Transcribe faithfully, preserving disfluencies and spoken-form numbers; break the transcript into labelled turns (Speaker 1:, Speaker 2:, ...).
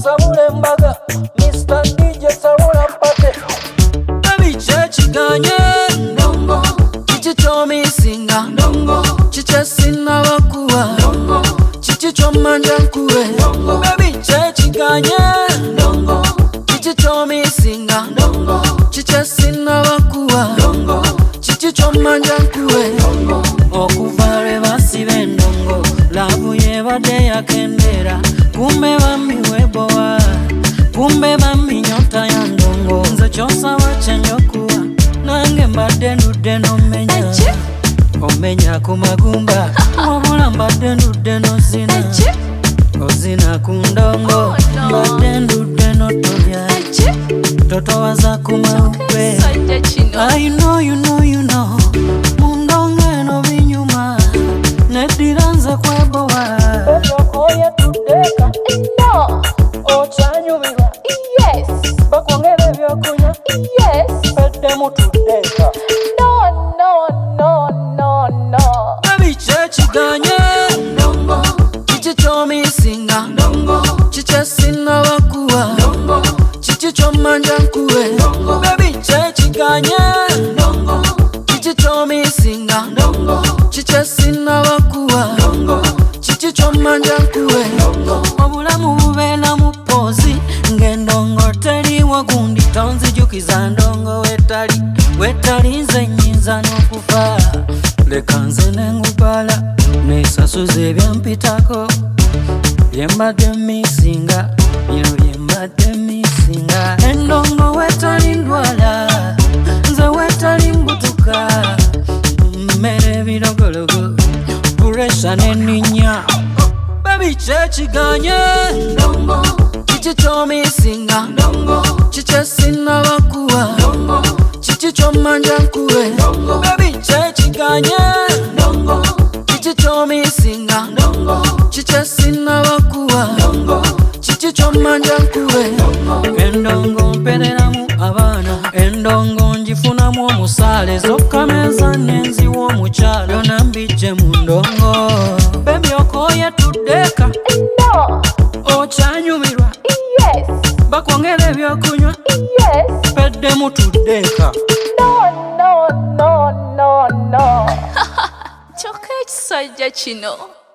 Speaker 1: sabule mbaga Mister D J sabula pate Baby chechi ganye Ndongo Chichi chomi singa Ndongo Chiche sina wakuwa Ndongo Chichi chomanja nkuwe Ndongo Baby chechi ganye Ndongo Chichi chomi singa Ndongo Chiche sina wakuwa Ndongo Chichi chomanja nkuwe Ndongo Okuvare basibe ndongo Labu yebade ya kendera Kumbe bami webowa Kumbe bami nyota ya ndongo Nze chosa wachenyo kuwa Nange mbade ndude no menya Omenya kumagumba Wabula mbade ndude no zina Ozina kundongo Mbade ndude no tobya Toto waza kumaupe I know you know you know Mundonge no binyuma Nediranza kwa bowa Oye tudeka
Speaker 2: No.
Speaker 1: Ochanyumira
Speaker 2: Yes.
Speaker 1: Bakwongere byokunya
Speaker 2: Yes.
Speaker 1: Pedemu tudeka
Speaker 2: No, no, no, no, no.
Speaker 1: Baby chechi ganye Ndongo Chichi chomi singa Ndongo Chiche sina wakuwa Ndongo Chichi chomanja nkuwe Ndongo Baby chechi ganye Ndongo Chichi chomi singa Ndongo Chiche sina wakuwa Ndongo Chichi chomanja nkuwe Ndongo Obulamu bubena mupozi Ngendongo teri wagundi Tonzi jukiza ndongo wetali Wetali nze nyinza n'okufa Leka nze nengubala Nesasuze byampitako Byembadde misinga Bino byembadde misinga Endongo wetali ndwala Nze wetali mbutuka Mmere birogologo Puresha neninya Baby chechi ganye Ndongo Chichi chomi singa Ndongo Chiche sina wakuwa Ndongo Chichi chomanja nkuwe Ndongo Baby chechi ganye Ndongo Chichi chomi singa Ndongo Chiche sina wakuwa Ndongo Chichi chomanja nkuwe Endongo mpereramu abana Endongo njifunamu omusale Zokameza nenzi w'omukyalo Yona mbije mu ndongo Baby okoye tudeka
Speaker 2: No.
Speaker 1: Ochanyumirwa
Speaker 2: Yes.
Speaker 1: Bakwongere byokunywa
Speaker 2: Yes.
Speaker 1: Pedemu tudeka
Speaker 2: No, no, no, no, no. Choka ekisajja kino.